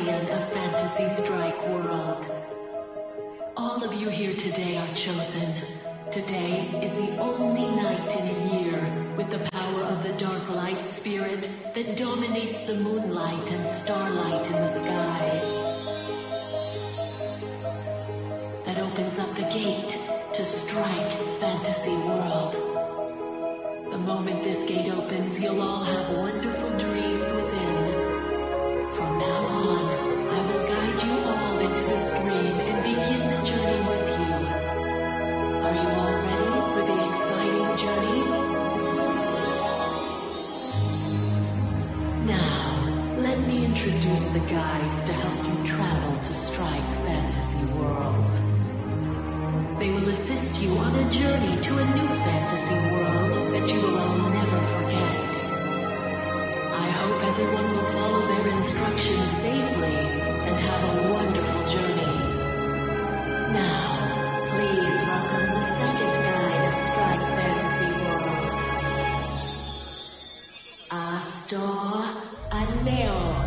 guardian of Fantasy Strike World. All of you here today are chosen. Today is the only night in a year with the power of the dark light spirit that dominates the moonlight and starlight in the sky. That opens up the gate to Strike Fantasy World. The moment this gate opens, you'll all have wonderful dreams within. From now on, I will guide you all into the stream and begin the journey with you. Are you all ready for the exciting journey? Now, let me introduce the guides to help you travel to Strike Fantasy World. They will assist you on a journey to a new fantasy world that you will all never forget. I hope everyone will follow their instructions safely and have a wonderful journey. Now, please welcome the second guide of Strike Fantasy World, Astor Aneo.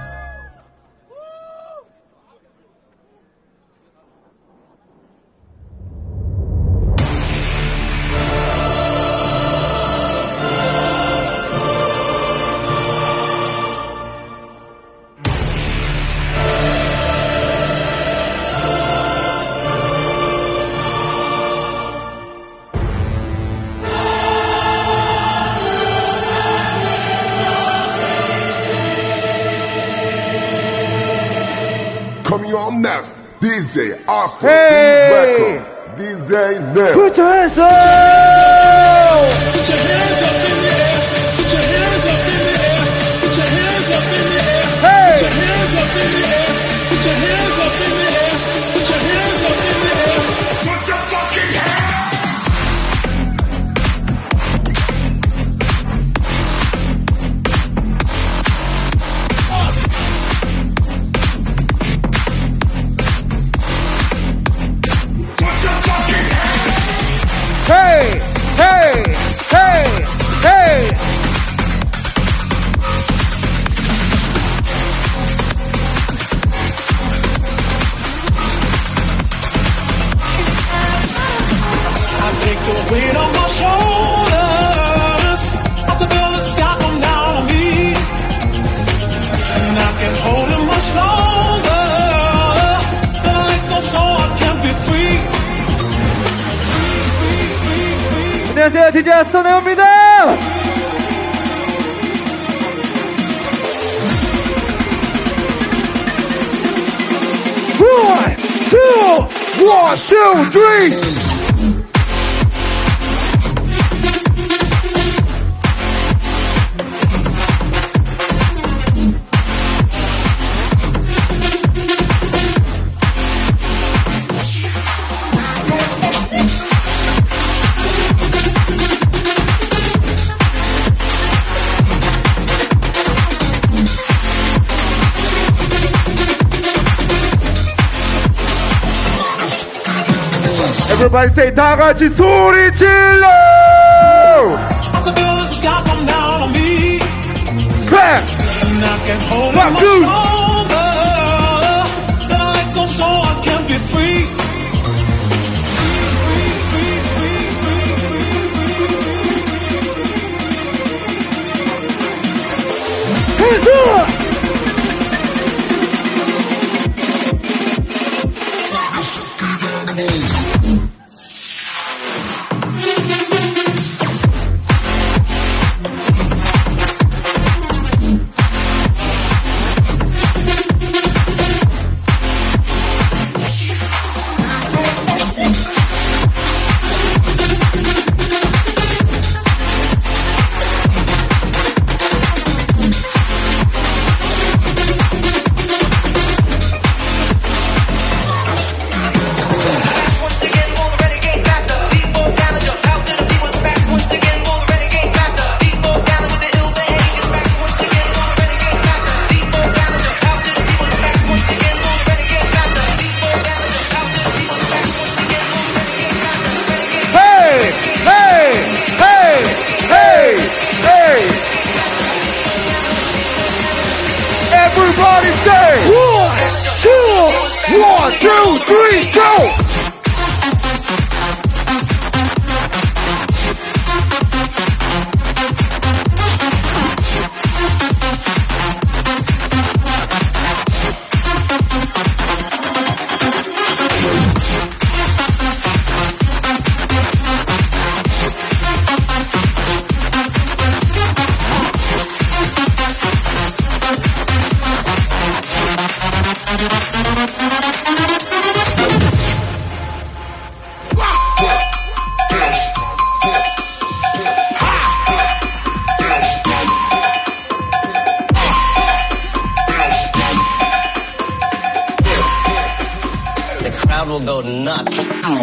Coming on next, DJ Astor. Hey! Please welcome DJ Nell. Put your hands up! Put your hands up in the air. Put your hands up in the air. Put your hands up in the air. Hey! Put your hands up in the air. Put your hands up in the air. Put your hands up in the air. Put your fucking hands. Hey! Hey! Hey! Hey! I take the weight on my shoulders. Possibilities got them down on me, and I can't hold it much longer. And I let go so I can be free. 안녕하세요, DJ 아스터 네오입니다. One, two, three. Everybody say 다 같이 소리 질러! Possibilities got them down on me, Clap! and I can't hold it One, much two. longer. And I let go so I can be free. Hands up! Everybody say, woo! 1, 2, 3, go! Will go nuts.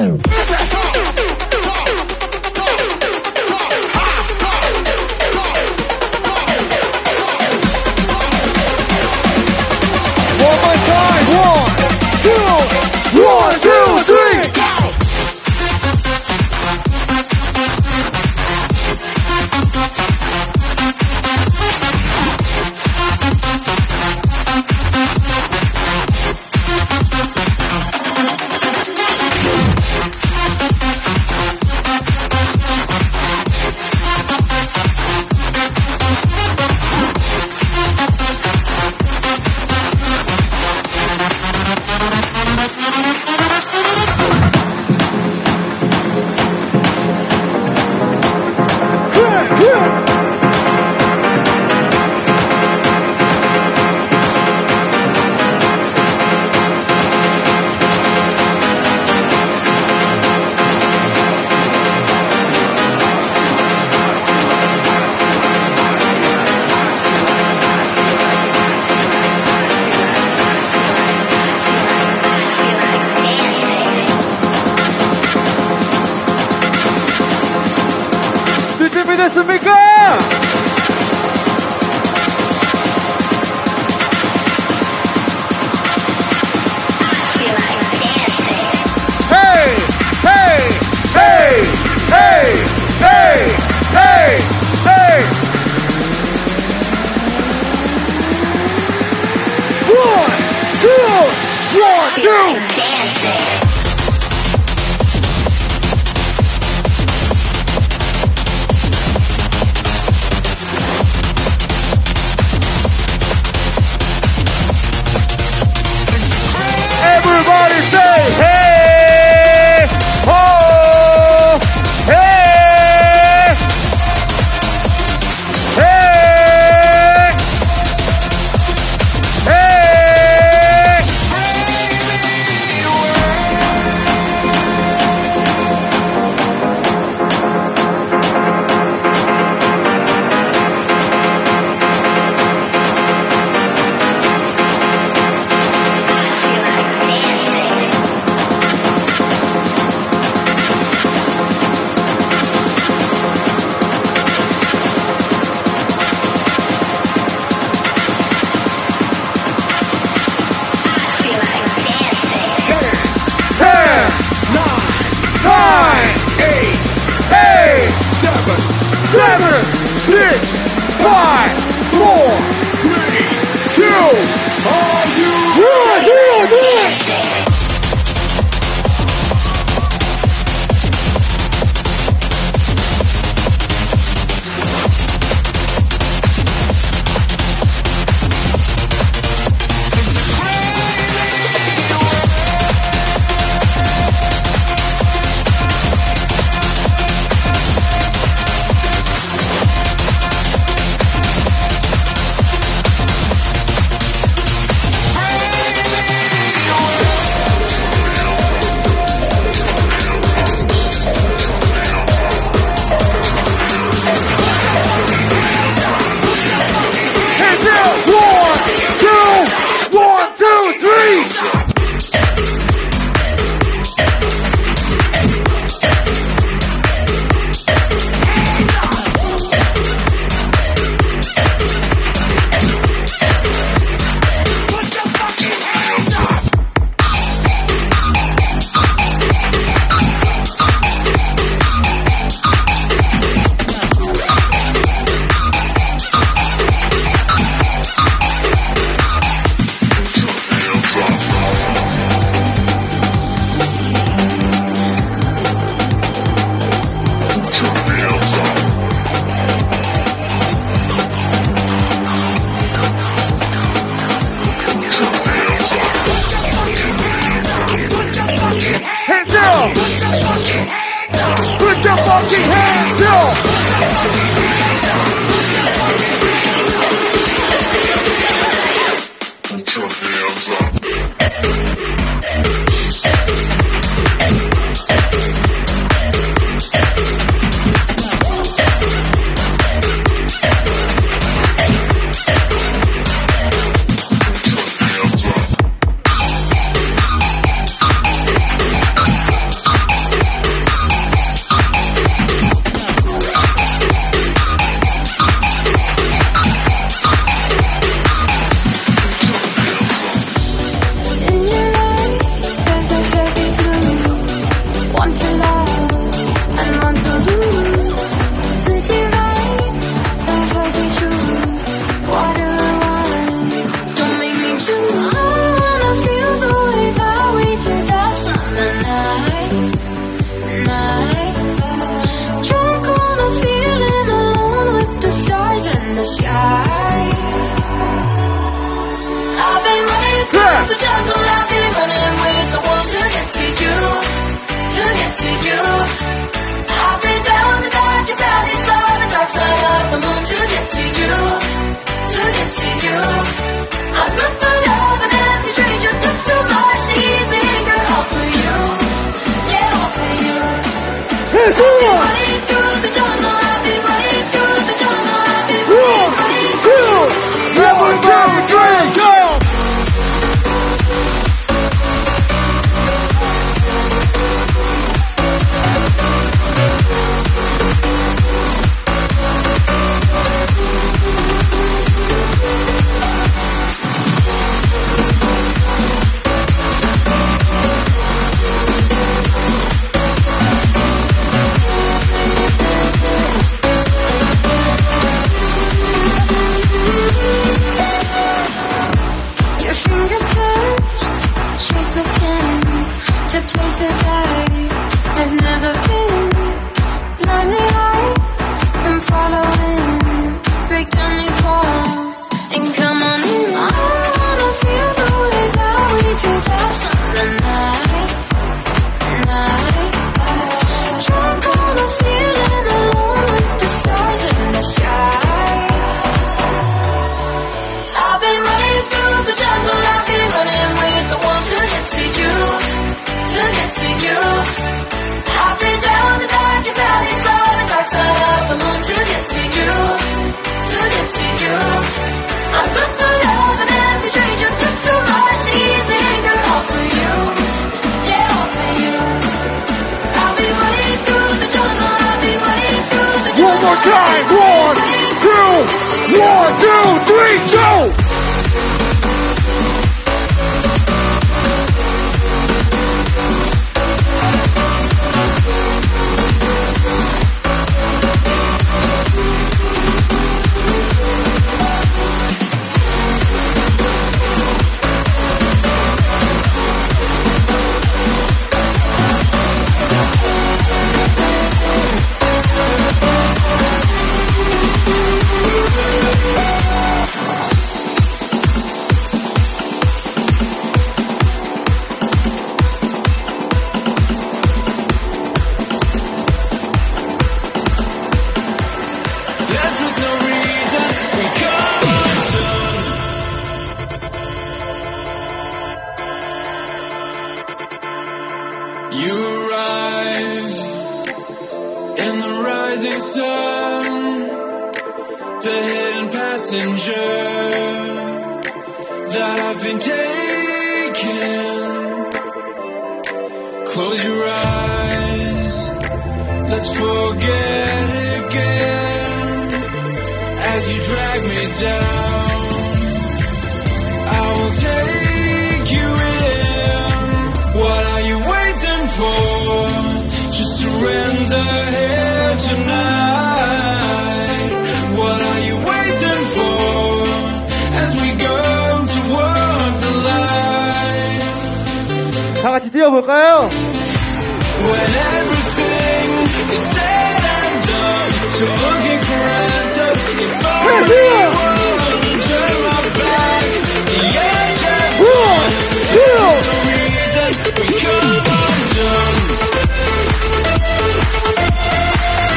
One more time. 1, 2, 3, go! 준비됐습니까? Hey, hey, hey, hey, hey, hey, hey. 1, 2, 1, 2. Dancing. Everybody say hey, ho, hey, hey, hey. fucking hands up! Put your hands up. 다 같이 뛰어볼까요? When everything is said and done, so looking for answers, if only one turn my back, the edge has gone, there's no reason we come undone.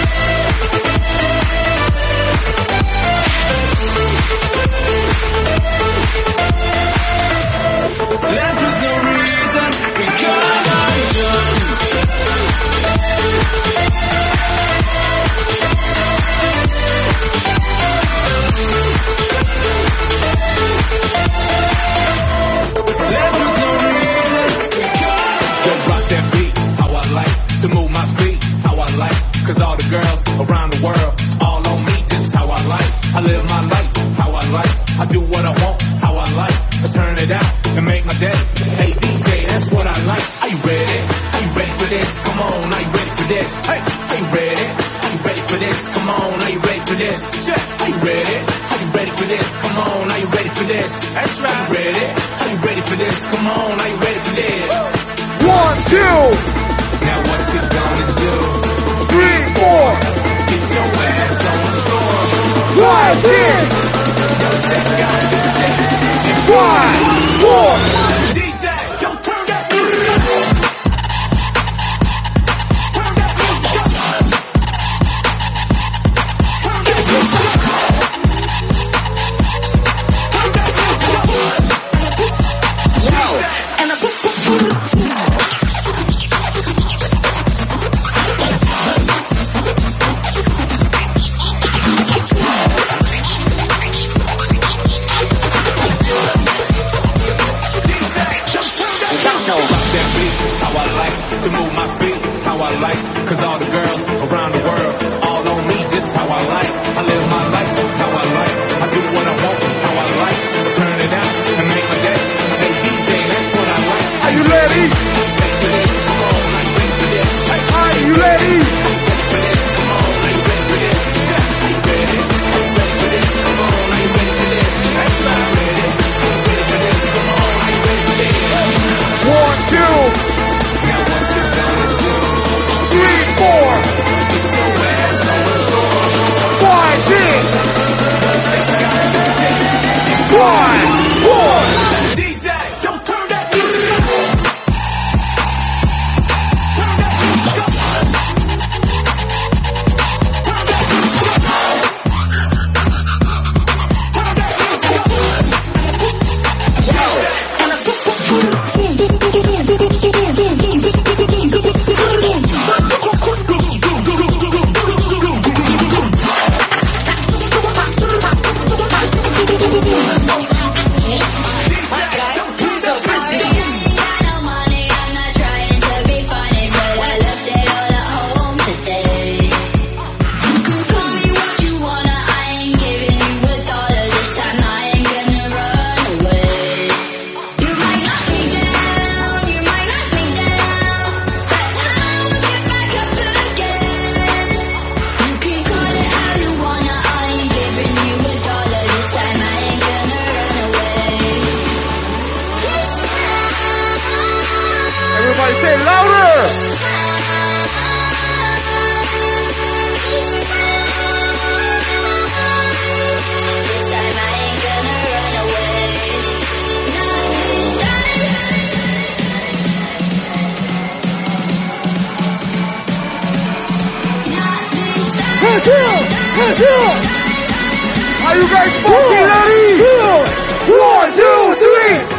it out and make my day. Hey DJ, that's what I like. Are you ready? Are you ready for this? Come on, are you ready for this? Hey, are you ready? Are you ready for this? Come on, are you ready for this? Check. Are you ready? Are you ready for this? Come on, are you ready for this? That's right. Are you ready? Are you ready for this? Come on, are you ready for this? 1, 2. Now what you gonna do? 3, 4. Get your ass on the floor. Rise in. Yo, check out this shit. 5, 4. DJ, yo, turn that music up. Turn that music up. Turn that music up. Turn that music up. Yo, and to move my feet, how I like. Cause all the girls around the world, all on me, just how I like. I live my life, how I like. I do what I want, how I like. Turn it out and make my day. Hey DJ, that's what I like. Are you ready? Ready for this? Come on, are you ready for this? Hey, Are you ready? ready for this? Come on, are you ready for this? Check. Are you ready? Are you ready for this? Come on, are you ready for this? That's right, ready. Are you ready for this? Come on, are you ready for this? 1, 2. 3, 4. Get your ass on the floor. 5, 6. 5, 4. DJ, yo, turn that music up. Turn that music up. Turn that music up. Turn that music up. Yo, and Everybody say louder. Are you guys fucking ready? 1, 2, 3.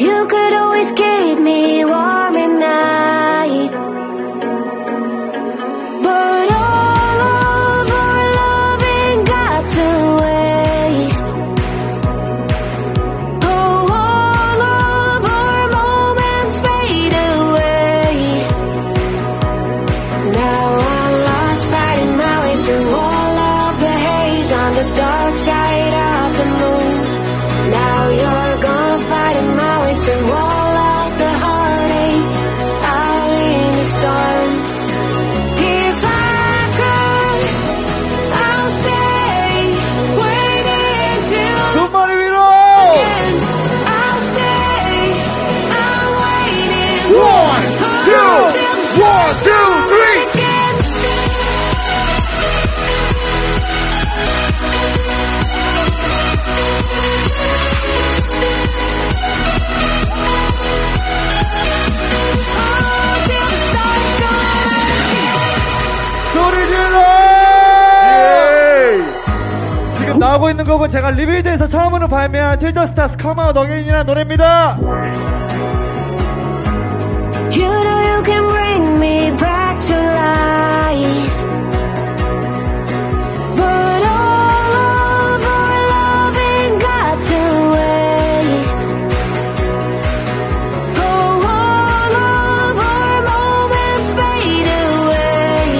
You could always keep me warm at night, but all of our loving got to waste. Oh, all of our moments fade away. Now I'm lost fighting my way through all of the haze on the dark side of the moon. Now you're gone fighting my way through all of the heartache out in the storm. If I could, I'll stay waiting till 손머리 위로. I'll stay. I'm waiting. 1, 2, 1, 2, 3. Again. Till the stars come. 소리 질러. 지금 나오고 있는 곡은 제가 리빌드에서 처음으로 발매한 Till the Stars Come Out Again이라는 노래입니다. You know you can bring me back to life, but all of our loving got to waste. Oh, all of our moments fade away.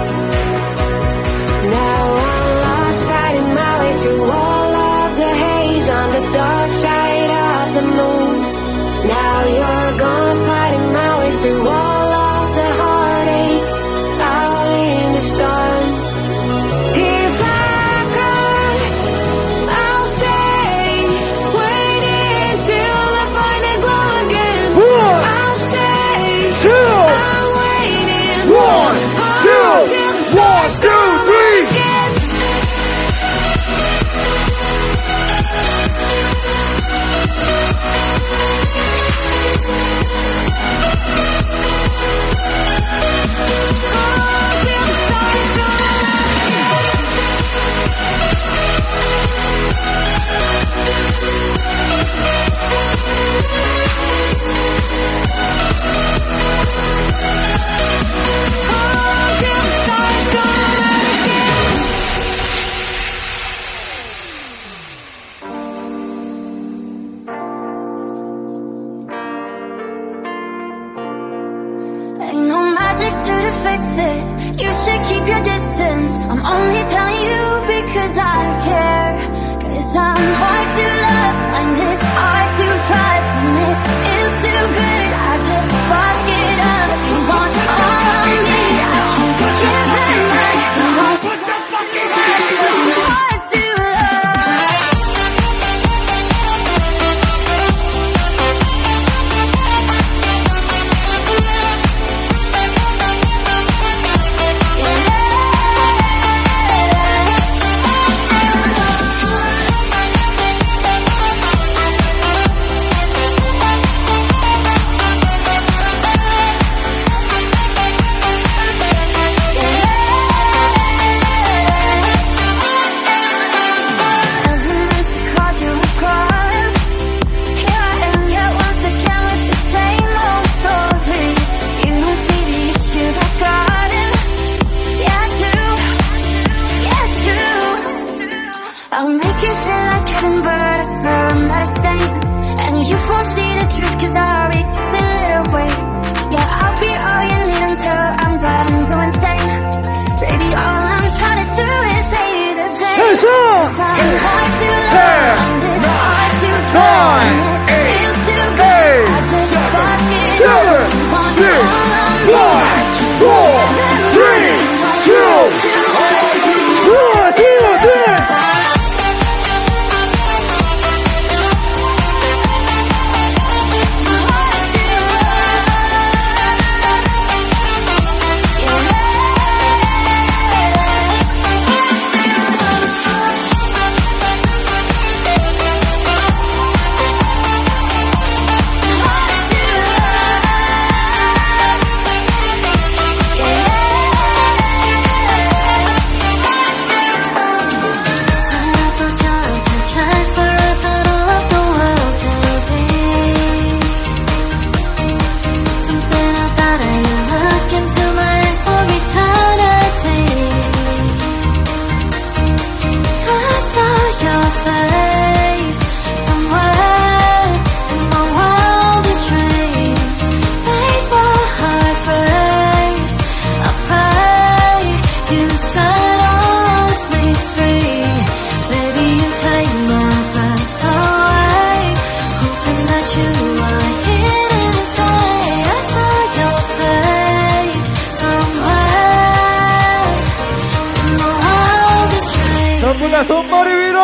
Now I'm lost fighting my way through all of the haze on the dark side of the moon. Now you're gone fighting my way through all of the heartache out in the storm. If I could, I'll stay waiting till I find the glow again. I'll stay. I'm waiting. 1, 2, till the 1, stars 2, 3. again. Till the stars till the stars come again. Ain't no magic to fix it. You should keep your distance. I'm only telling you because I care. Cause I'm hard to love, find it hard to trust. When it is too good, I just fuck it up. You want all of me, I can't give that much. So don't put your fucking hands up. I'm hard to love. 자, 손머리 위로!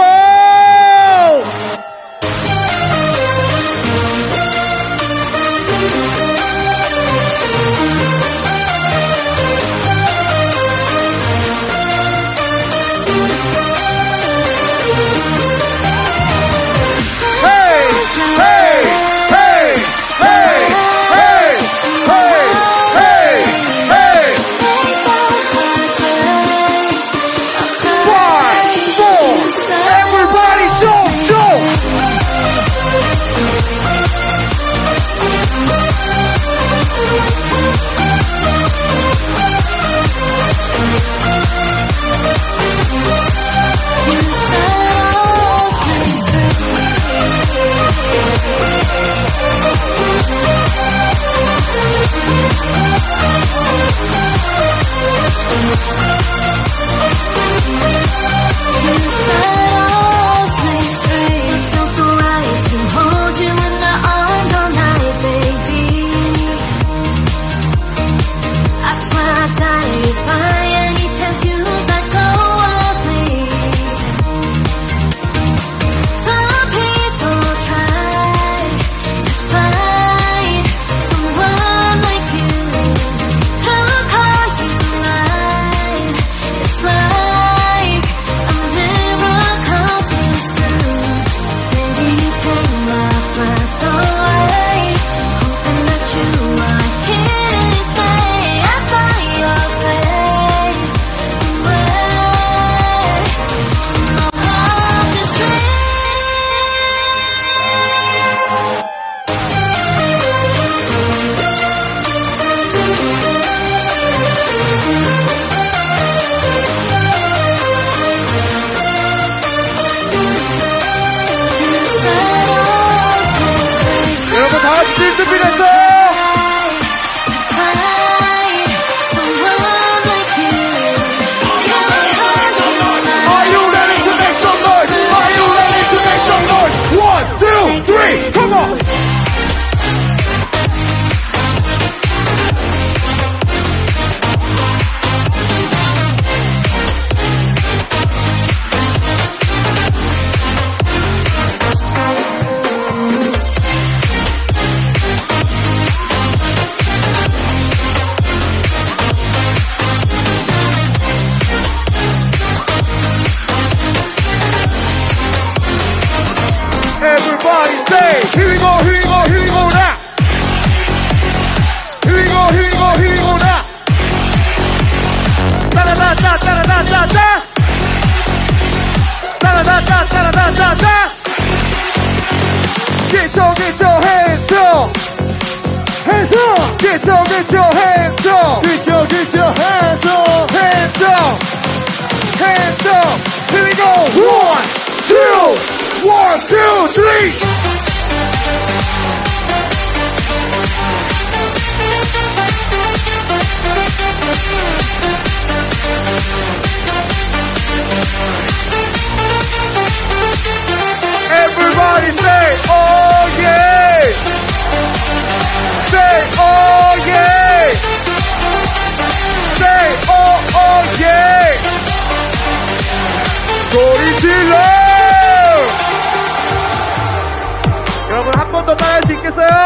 여러분 한 번 더 따라할 수 있겠어요?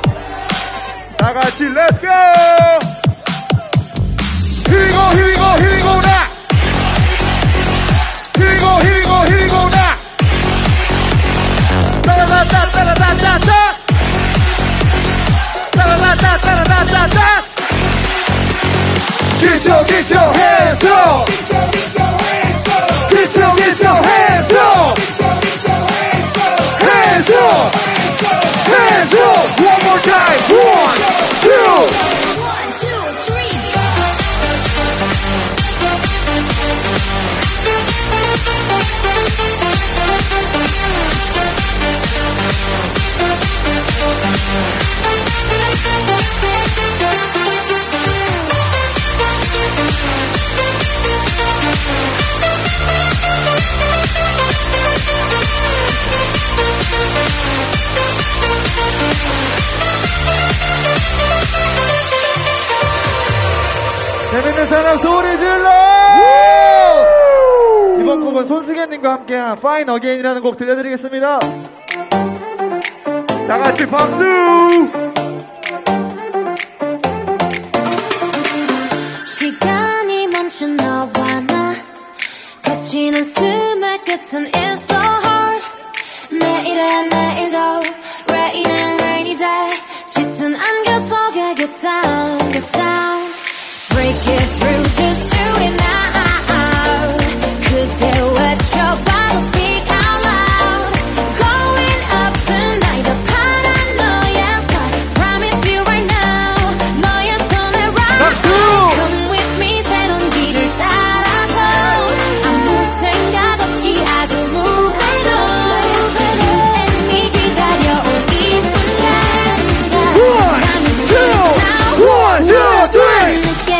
다 같이 Let's go! Here we go, here we go, here we go now! Here we go, here we go, here we go now! 따라다다 따라다다다! 따라다다 따라다다다! Get your hands up! Get your hands up! Hands up! Hands up! One more time! 1, 2! 1, 2, 3. 재밌는 사람 소리 질러! 이번 곡은 곡은 손승현님과 함께한 Fine Again이라는 곡 들려드리겠습니다. 다 같이 박수! 시간이 멈춘 너와 나 거치는 숨의 끝은 It's so hard 내일은 내일도 Rain and rainy day 짙은 안개 속에 get down get down Break it through just do it now 그대 외쳐봐도 speak out loud Going up tonight the paranoia side Promise you right now 너의 손에 ride Come with me 새로운 길을 따라서 아무 생각 없이 I just move it on 애미 기다려온 이 순간 One, two, three!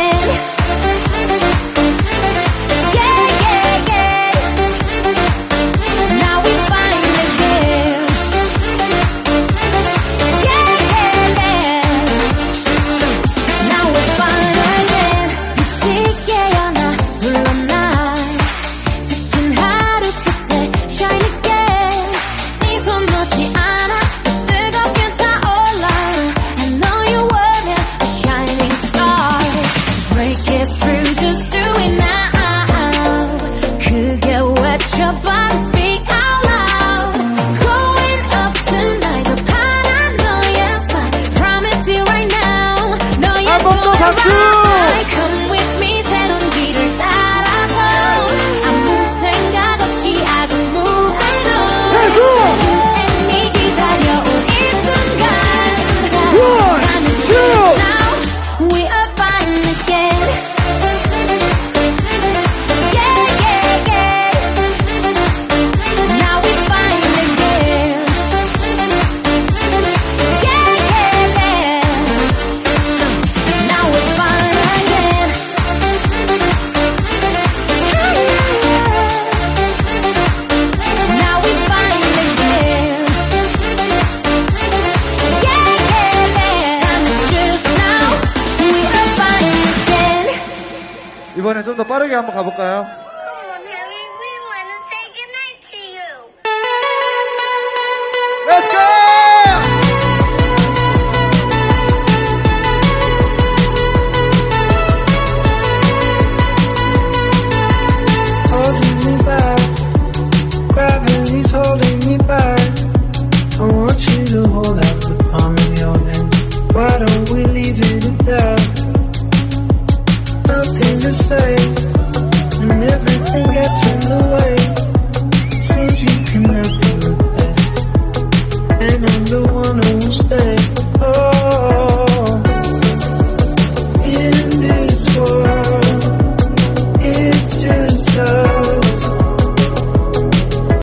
이번엔 좀 더 빠르게 한번 가볼까요? Come on, Harry. We want to say goodnight to you. Let's go! Holding me back, gravity's holding me back. I want you to hold out the palm of your hand. Why don't we leave it at that? Nothing to say, and everything gets in the way. Seems you can never